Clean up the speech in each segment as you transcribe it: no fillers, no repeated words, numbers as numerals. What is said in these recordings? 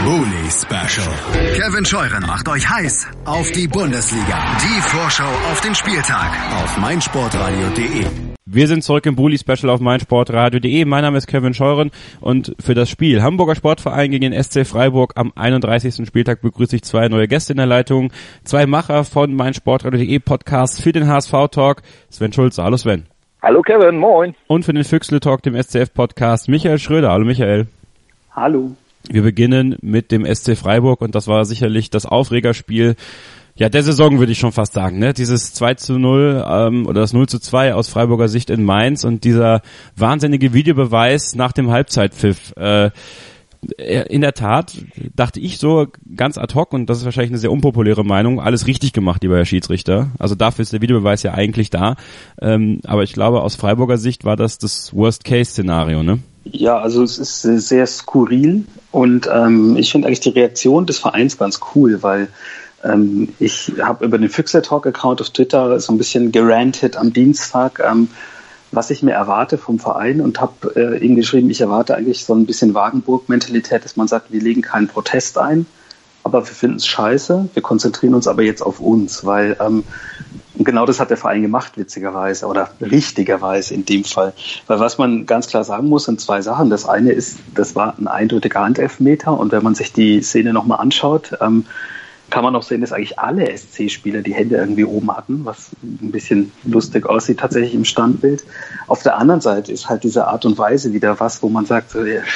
Bully Special. Kevin Scheuren macht euch heiß auf die Bundesliga. Die Vorschau auf den Spieltag auf meinsportradio.de. Wir sind zurück im Bully Special auf meinsportradio.de. Mein Name ist Kevin Scheuren und für das Spiel Hamburger Sportverein gegen den SC Freiburg am 31. Spieltag begrüße ich zwei neue Gäste in der Leitung. Zwei Macher von meinsportradio.de Podcast für den HSV-Talk. Sven Schulze. Hallo Sven. Hallo Kevin, moin. Und für den Füchsle-Talk, dem SCF-Podcast, Michael Schröder. Hallo Michael. Hallo. Wir beginnen mit dem SC Freiburg und das war sicherlich das Aufregerspiel der Saison, würde ich schon fast sagen, ne? Dieses 2:0 oder das 0:2 aus Freiburger Sicht in Mainz und dieser wahnsinnige Videobeweis nach dem Halbzeitpfiff. In der Tat dachte ich so ganz ad hoc, und das ist wahrscheinlich eine sehr unpopuläre Meinung, alles richtig gemacht, lieber Herr Schiedsrichter. Also dafür ist der Videobeweis ja eigentlich da. Aber ich glaube, aus Freiburger Sicht war das Worst-Case-Szenario, ne? Ja, also es ist sehr skurril und ich finde eigentlich die Reaktion des Vereins ganz cool, weil ich habe über den Füchsle-Talk-Account auf Twitter so ein bisschen gerantet am Dienstag, was ich mir erwarte vom Verein, und habe ihm geschrieben, ich erwarte eigentlich so ein bisschen Wagenburg-Mentalität, dass man sagt, wir legen keinen Protest ein, aber wir finden es scheiße, wir konzentrieren uns aber jetzt auf uns, weil genau das hat der Verein gemacht, witzigerweise, oder richtigerweise in dem Fall. Weil was man ganz klar sagen muss, sind zwei Sachen. Das eine ist, das war ein eindeutiger Handelfmeter, und wenn man sich die Szene nochmal anschaut, kann man auch sehen, dass eigentlich alle SC-Spieler die Hände irgendwie oben hatten, was ein bisschen lustig aussieht tatsächlich im Standbild. Auf der anderen Seite ist halt diese Art und Weise wieder was, wo man sagt, so, ja,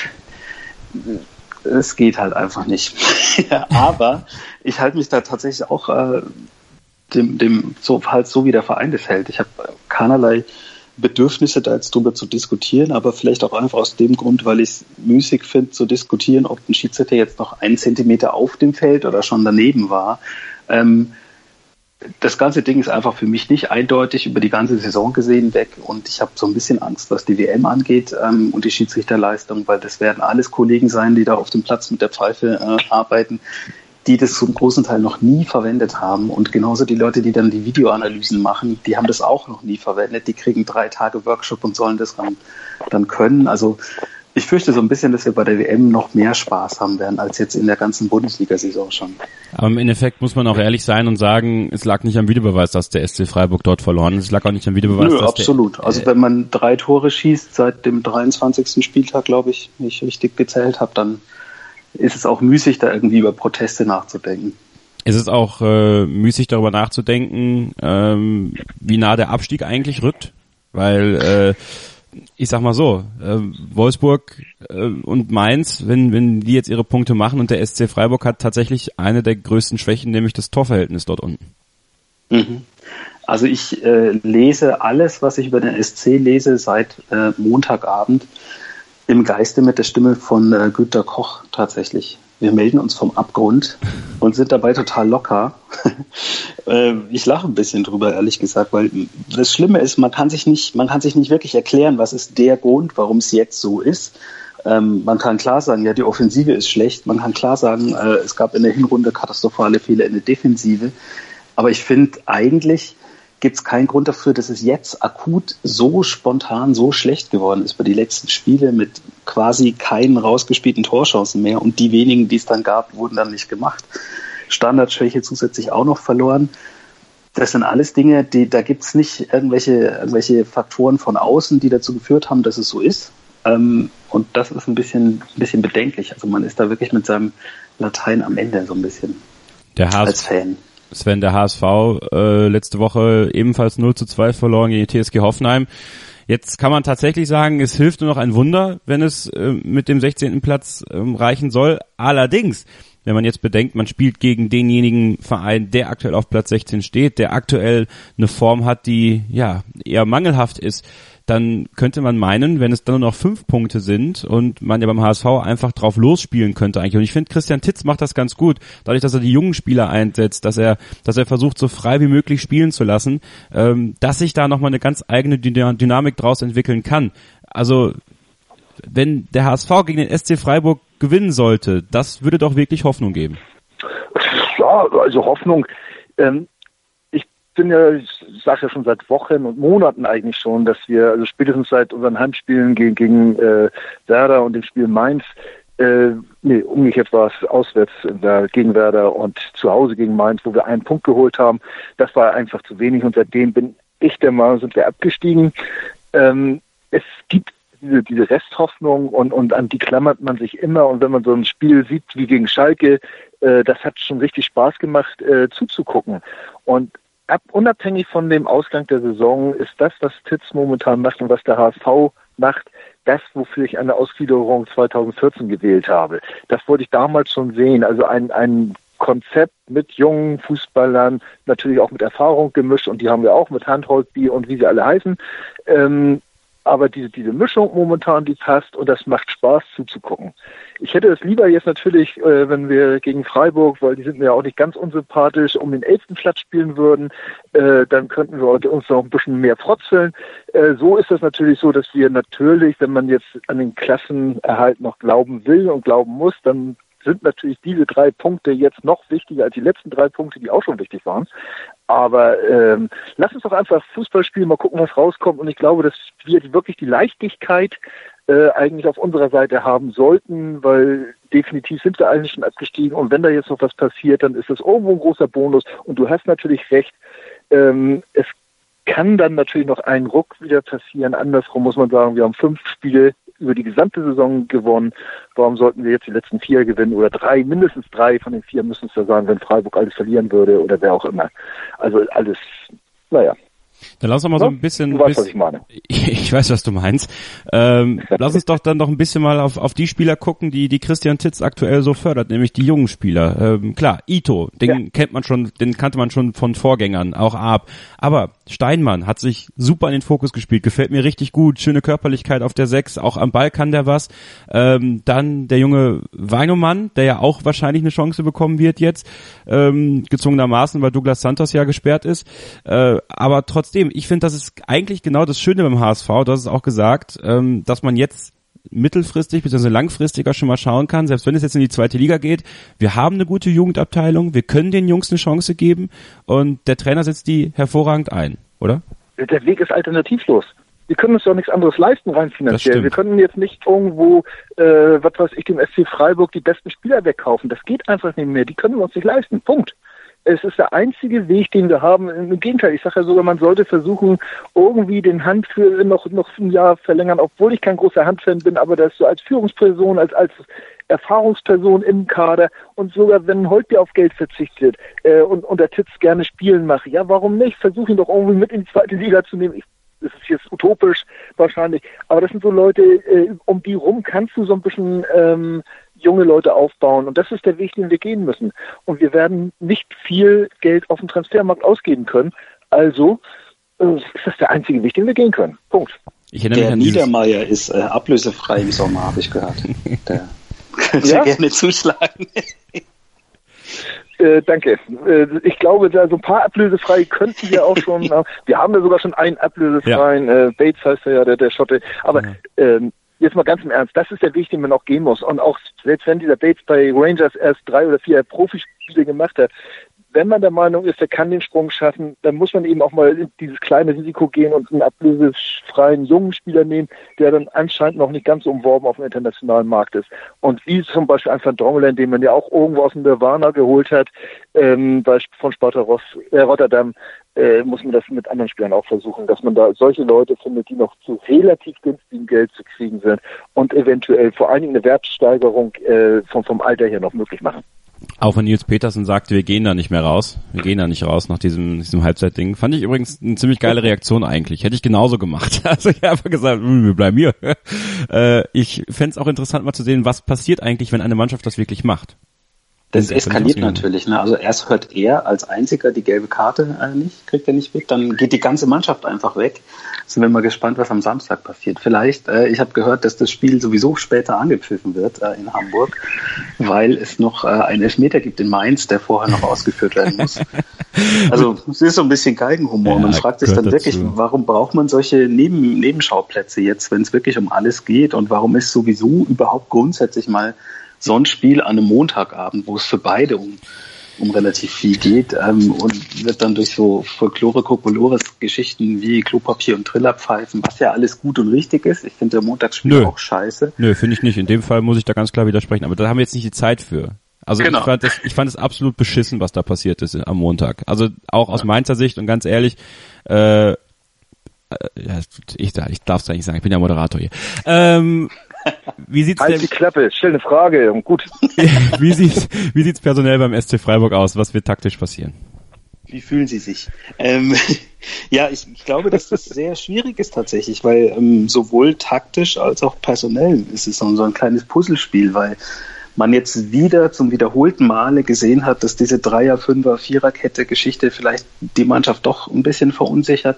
es geht halt einfach nicht. Aber ich halte mich da tatsächlich auch dem so wie der Verein das hält. Ich habe keinerlei Bedürfnisse, da jetzt drüber zu diskutieren, aber vielleicht auch einfach aus dem Grund, weil ich es müßig finde, zu diskutieren, ob ein Schiedsrichter jetzt noch 1 Zentimeter auf dem Feld oder schon daneben war. Das ganze Ding ist einfach für mich nicht eindeutig über die ganze Saison gesehen weg, und ich habe so ein bisschen Angst, was die WM angeht und die Schiedsrichterleistung, weil das werden alles Kollegen sein, die da auf dem Platz mit der Pfeife arbeiten, die das zum großen Teil noch nie verwendet haben, und genauso die Leute, die dann die Videoanalysen machen, die haben das auch noch nie verwendet, die kriegen 3 Tage Workshop und sollen das dann können. Also ich fürchte so ein bisschen, dass wir bei der WM noch mehr Spaß haben werden, als jetzt in der ganzen Bundesliga-Saison schon. Aber im Endeffekt muss man auch ehrlich sein und sagen, es lag nicht am Videobeweis, dass der SC Freiburg dort verloren ist. Es lag auch nicht am Videobeweis, dass absolut. Also wenn man 3 Tore schießt seit dem 23. Spieltag, glaube ich, wenn ich richtig gezählt habe, dann ist es auch müßig, da irgendwie über Proteste nachzudenken. Es ist auch müßig, darüber nachzudenken, wie nah der Abstieg eigentlich rückt, weil ich sag mal so, Wolfsburg und Mainz, wenn die jetzt ihre Punkte machen, und der SC Freiburg hat tatsächlich eine der größten Schwächen, nämlich das Torverhältnis dort unten. Also ich lese alles, was ich über den SC lese, seit Montagabend im Geiste mit der Stimme von Günter Koch tatsächlich. Wir melden uns vom Abgrund und sind dabei total locker. Ich lache ein bisschen drüber, ehrlich gesagt, weil das Schlimme ist, man kann sich nicht wirklich erklären, was ist der Grund, warum es jetzt so ist. Man kann klar sagen, ja, die Offensive ist schlecht. Man kann klar sagen, es gab in der Hinrunde katastrophale Fehler in der Defensive. Aber ich finde, eigentlich gibt es keinen Grund dafür, dass es jetzt akut so spontan so schlecht geworden ist bei die letzten Spiele mit quasi keinen rausgespielten Torchancen mehr, und die wenigen, die es dann gab, wurden dann nicht gemacht. Standardschwäche zusätzlich auch noch verloren. Das sind alles Dinge, da gibt es nicht irgendwelche Faktoren von außen, die dazu geführt haben, dass es so ist. Und das ist ein bisschen bedenklich. Also man ist da wirklich mit seinem Latein am Ende so ein bisschen als Fan. Sven, der HSV letzte Woche ebenfalls 0:2 verloren gegen die TSG Hoffenheim. Jetzt kann man tatsächlich sagen, es hilft nur noch ein Wunder, wenn es mit dem 16. Platz reichen soll. Allerdings, wenn man jetzt bedenkt, man spielt gegen denjenigen Verein, der aktuell auf Platz 16 steht, der aktuell eine Form hat, die ja eher mangelhaft ist, dann könnte man meinen, wenn es dann nur noch 5 Punkte sind und man ja beim HSV einfach drauf losspielen könnte eigentlich. Und ich finde, Christian Titz macht das ganz gut, dadurch, dass er die jungen Spieler einsetzt, dass er versucht, so frei wie möglich spielen zu lassen, dass sich da nochmal eine ganz eigene Dynamik draus entwickeln kann. Also, wenn der HSV gegen den SC Freiburg gewinnen sollte, das würde doch wirklich Hoffnung geben. Ja, also Hoffnung. Ich sage ja schon seit Wochen und Monaten eigentlich schon, dass wir, also spätestens seit unseren Heimspielen gegen Werder und dem Spiel Mainz, Umgekehrt war es auswärts gegen Werder und zu Hause gegen Mainz, wo wir einen Punkt geholt haben. Das war einfach zu wenig und seitdem bin ich der Meinung, sind wir abgestiegen. Es gibt diese Resthoffnung und an die klammert man sich immer. Und wenn man so ein Spiel sieht wie gegen Schalke, das hat schon richtig Spaß gemacht, zuzugucken. Und unabhängig von dem Ausgang der Saison ist das, was Titz momentan macht und was der HSV macht, das, wofür ich eine Ausgliederung 2014 gewählt habe. Das wollte ich damals schon sehen. Also ein Konzept mit jungen Fußballern, natürlich auch mit Erfahrung gemischt, und die haben wir auch mit Handholtby und wie sie alle heißen. Aber diese Mischung momentan, die passt, und das macht Spaß zuzugucken. Ich hätte es lieber jetzt natürlich, wenn wir gegen Freiburg, weil die sind mir ja auch nicht ganz unsympathisch, um den 11. Platz spielen würden, dann könnten wir uns noch ein bisschen mehr frotzeln. So ist es natürlich so, dass wir natürlich, wenn man jetzt an den Klassenerhalt noch glauben will und glauben muss, dann sind natürlich diese 3 Punkte jetzt noch wichtiger als die letzten 3 Punkte, die auch schon wichtig waren. Aber lass uns doch einfach Fußball spielen, mal gucken, was rauskommt. Und ich glaube, dass wir wirklich die Leichtigkeit eigentlich auf unserer Seite haben sollten, weil definitiv sind wir eigentlich schon abgestiegen. Und wenn da jetzt noch was passiert, dann ist das irgendwo ein großer Bonus. Und du hast natürlich recht, es kann dann natürlich noch ein Ruck wieder passieren. Andersrum muss man sagen, wir haben 5 Spiele über die gesamte Saison gewonnen. Warum sollten wir jetzt die letzten 4 gewinnen oder 3? Mindestens 3 von den 4 müssen es ja sein, wenn Freiburg alles verlieren würde oder wer auch immer. Also alles, naja. Dann lass uns mal so ein bisschen... Du weißt, was ich meine. Ich weiß, was du meinst. Lass uns doch dann noch ein bisschen mal auf die Spieler gucken, die Christian Titz aktuell so fördert, nämlich die jungen Spieler. Klar, Ito, den kannte man schon von Vorgängern, auch Ab. Aber Steinmann hat sich super in den Fokus gespielt, gefällt mir richtig gut, schöne Körperlichkeit auf der 6, auch am Ball kann der was. Dann der junge Weinemann, der ja auch wahrscheinlich eine Chance bekommen wird jetzt, gezwungenermaßen, weil Douglas Santos ja gesperrt ist. Aber trotzdem, ich finde, das ist eigentlich genau das Schöne beim HSV, du hast es auch gesagt, dass man jetzt mittelfristig bzw. langfristiger schon mal schauen kann, selbst wenn es jetzt in die 2. Liga geht, wir haben eine gute Jugendabteilung, wir können den Jungs eine Chance geben und der Trainer setzt die hervorragend ein, oder? Der Weg ist alternativlos. Wir können uns doch nichts anderes leisten rein finanziell. Wir können jetzt nicht irgendwo, dem SC Freiburg die besten Spieler wegkaufen. Das geht einfach nicht mehr. Die können wir uns nicht leisten. Punkt. Es ist der einzige Weg, den wir haben. Im Gegenteil, ich sage ja sogar, man sollte versuchen, irgendwie den Hand für noch ein Jahr verlängern, obwohl ich kein großer Handfan bin, aber das so als Führungsperson, als Erfahrungsperson im Kader, und sogar wenn Holtby auf Geld verzichtet und der Titz gerne spielen macht, ja, warum nicht? Versuch ihn doch irgendwie mit in die 2. Liga zu nehmen. Das ist jetzt utopisch wahrscheinlich, aber das sind so Leute, um die rum kannst du so ein bisschen junge Leute aufbauen, und das ist der Weg, den wir gehen müssen. Und wir werden nicht viel Geld auf dem Transfermarkt ausgeben können, also ist das der einzige Weg, den wir gehen können. Punkt. Der Niedermeier ist ablösefrei im Sommer, habe ich gehört. Der könnte gerne zuschlagen. Danke. Ich glaube, da so ein paar ablösefrei könnten wir auch schon. Wir haben ja sogar schon einen ablösefreien. Ja. Bates heißt ja der Schotte. Aber jetzt mal ganz im Ernst, das ist der Weg, den man auch gehen muss. Und auch selbst wenn dieser Bates bei Rangers erst 3 oder 4 Profispiele gemacht hat, wenn man der Meinung ist, er kann den Sprung schaffen, dann muss man eben auch mal in dieses kleine Risiko gehen und einen ablösefreien jungen Spieler nehmen, der dann anscheinend noch nicht ganz so umworben auf dem internationalen Markt ist. Und wie zum Beispiel ein Van Drongelen, den man ja auch irgendwo aus dem Nirvana geholt hat, von Sparta Rotterdam, muss man das mit anderen Spielern auch versuchen, dass man da solche Leute findet, die noch zu relativ günstigem Geld zu kriegen sind und eventuell vor allen Dingen eine Wertsteigerung vom Alter her noch möglich machen. Auch wenn Nils Petersen sagte, wir gehen da nicht mehr raus. Wir gehen da nicht raus nach diesem Halbzeitding. Fand ich übrigens eine ziemlich geile Reaktion eigentlich. Hätte ich genauso gemacht. Also ich habe einfach gesagt, wir bleiben hier. Ich fände es auch interessant mal zu sehen, was passiert eigentlich, wenn eine Mannschaft das wirklich macht. Das eskaliert natürlich. Ne? Also erst hört er als einziger die gelbe Karte kriegt er nicht weg. Dann geht die ganze Mannschaft einfach weg. Sind wir mal gespannt, was am Samstag passiert. Vielleicht, ich habe gehört, dass das Spiel sowieso später angepfiffen wird in Hamburg, weil es noch einen Elfmeter gibt in Mainz, der vorher noch ausgeführt werden muss. Also es ist so ein bisschen Galgenhumor. Man fragt sich dann wirklich, warum braucht man solche Nebenschauplätze jetzt, wenn es wirklich um alles geht, und warum ist sowieso überhaupt grundsätzlich mal so ein Spiel an einem Montagabend, wo es für beide um um relativ viel geht und wird dann durch so Folklore-Kokolores-Geschichten wie Klopapier und Trillerpfeifen, was ja alles gut und richtig ist. Ich finde der Montagsspiel auch scheiße. Nö, finde ich nicht. In dem Fall muss ich da ganz klar widersprechen. Aber da haben wir jetzt nicht die Zeit für. Also genau. Ich fand es absolut beschissen, was da passiert ist am Montag. Also auch aus Mainzer Sicht und ganz ehrlich, ich darf es eigentlich sagen, ich bin ja Moderator hier. Wie sieht's halt die Klappe, stell eine Frage und gut. Wie sieht's personell beim SC Freiburg aus? Was wird taktisch passieren? Wie fühlen Sie sich? Ja, ich glaube, dass das sehr schwierig ist tatsächlich, weil sowohl taktisch als auch personell ist es so ein kleines Puzzlespiel, weil man jetzt wieder zum wiederholten Male gesehen hat, dass diese 3er-, 5er-, 4er-Kette-Geschichte vielleicht die Mannschaft doch ein bisschen verunsichert.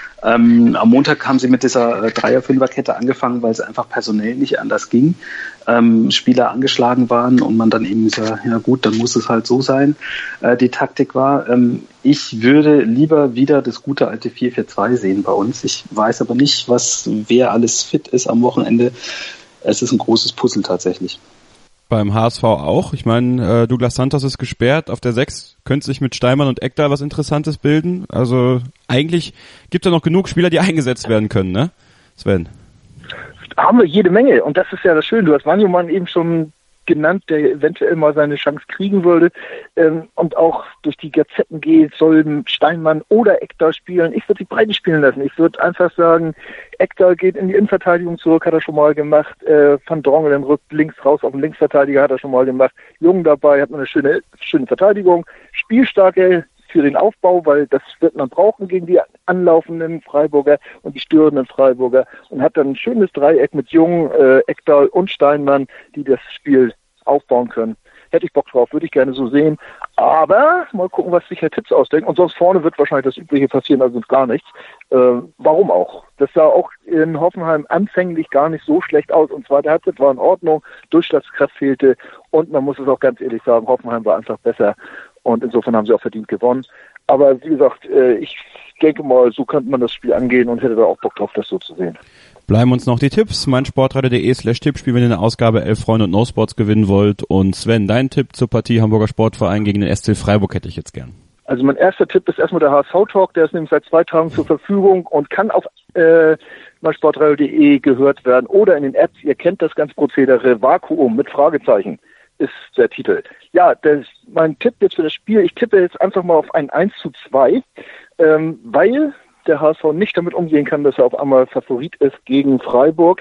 Am Montag haben sie mit dieser 3er-, 5er-Kette angefangen, weil es einfach personell nicht anders ging. Spieler angeschlagen waren und man dann eben sagt, ja gut, dann muss es halt so sein. Die Taktik war, ich würde lieber wieder das gute alte 4-4-2 sehen bei uns. Ich weiß aber nicht, wer alles fit ist am Wochenende. Es ist ein großes Puzzle tatsächlich. Beim HSV auch. Ich meine, Douglas Santos ist gesperrt. Auf der 6 könnte sich mit Steinmann und Ekdal was Interessantes bilden. Also eigentlich gibt es ja noch genug Spieler, die eingesetzt werden können, ne? Sven? Haben wir jede Menge. Und das ist ja das Schöne. Du hast Wanjoman eben schon genannt, der eventuell mal seine Chance kriegen würde und auch durch die Gazetten geht, soll Steinmann oder Ekdal spielen. Ich würde die beiden spielen lassen. Ich würde einfach sagen, Ekdal geht in die Innenverteidigung zurück, hat er schon mal gemacht. Van Drongelen rückt links raus auf den Linksverteidiger, hat er schon mal gemacht. Jung dabei, hat man eine schöne Verteidigung. Spielstarke für den Aufbau, weil das wird man brauchen gegen die anlaufenden Freiburger und die störenden Freiburger und hat dann ein schönes Dreieck mit Jung, Ekdal und Steinmann, die das Spiel aufbauen können. Hätte ich Bock drauf, würde ich gerne so sehen. Aber mal gucken, was sich Herr Titz ausdenkt. Und sonst vorne wird wahrscheinlich das Übliche passieren, also gar nichts. Warum auch? Das sah auch in Hoffenheim anfänglich gar nicht so schlecht aus. Und zwar der Halbzeit war in Ordnung, Durchschlagskraft fehlte und man muss es auch ganz ehrlich sagen, Hoffenheim war einfach besser. Und insofern haben sie auch verdient gewonnen. Aber wie gesagt, ich denke mal, so könnte man das Spiel angehen und hätte da auch Bock drauf, das so zu sehen. Bleiben uns noch die Tipps. meinsportradio.de/Tippspiel, wenn ihr eine Ausgabe 11 Freunde und No Sports gewinnen wollt. Und Sven, dein Tipp zur Partie Hamburger Sportverein gegen den SC Freiburg hätte ich jetzt gern. Also mein erster Tipp ist erstmal der HSV-Talk. Der ist nämlich seit 2 Tagen zur Verfügung und kann auf meinsportradio.de gehört werden oder in den Apps. Ihr kennt das ganze Prozedere. Vakuum mit Fragezeichen ist der Titel. Ja, mein Tipp jetzt für das Spiel, ich tippe jetzt einfach mal auf ein 1:2, weil der HSV nicht damit umgehen kann, dass er auf einmal Favorit ist gegen Freiburg.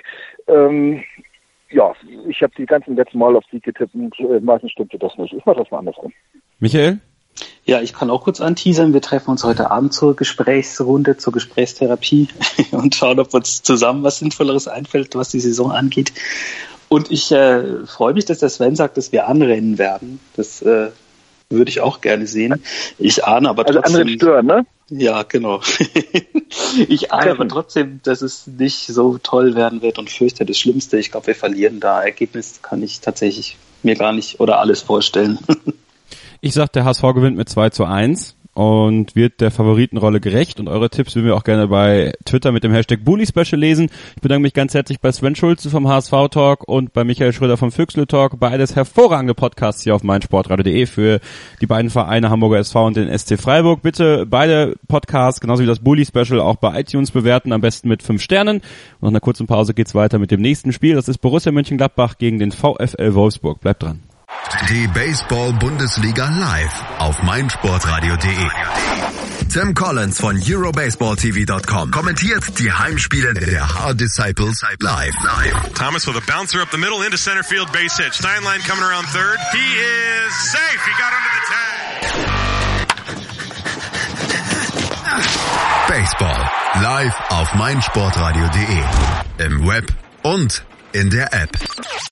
Ja, ich habe die ganzen letzten Mal auf Sieg getippt und meistens stimmte das nicht. Ich mache das mal andersrum. Michael? Ja, ich kann auch kurz anteasern. Wir treffen uns heute Abend zur Gesprächsrunde, zur Gesprächstherapie und schauen, ob uns zusammen was Sinnvolleres einfällt, was die Saison angeht. Und ich freue mich, dass der Sven sagt, dass wir anrennen werden. Das würde ich auch gerne sehen. Ich ahne aber trotzdem... Also andere stören, ne? Ja, genau. Ich ahne aber trotzdem, dass es nicht so toll werden wird und fürchte das Schlimmste. Ich glaube, wir verlieren da. Ergebnis kann ich tatsächlich mir gar nicht oder alles vorstellen. Ich sag, der HSV gewinnt mit 2:1 und wird der Favoritenrolle gerecht. Und eure Tipps würden wir auch gerne bei Twitter mit dem Hashtag Bully Special lesen. Ich bedanke mich ganz herzlich bei Sven Schulze vom HSV Talk und bei Michael Schröder vom Füchsle Talk. Beides hervorragende Podcasts hier auf meinsportradio.de für die beiden Vereine Hamburger SV und den SC Freiburg. Bitte beide Podcasts, genauso wie das Bully Special, auch bei iTunes bewerten, am besten mit 5 Sternen. Und nach einer kurzen Pause geht's weiter mit dem nächsten Spiel. Das ist Borussia Mönchengladbach gegen den VfL Wolfsburg. Bleibt dran. Die Baseball-Bundesliga live auf meinsportradio.de. Tim Collins von EuroBaseballTV.com kommentiert die Heimspiele der Hard Disciples live. Thomas with a bouncer up the middle into center field, base hit. Steinlein coming around third. He is safe. He got under the tag. Baseball live auf meinsportradio.de. Im Web und in der App.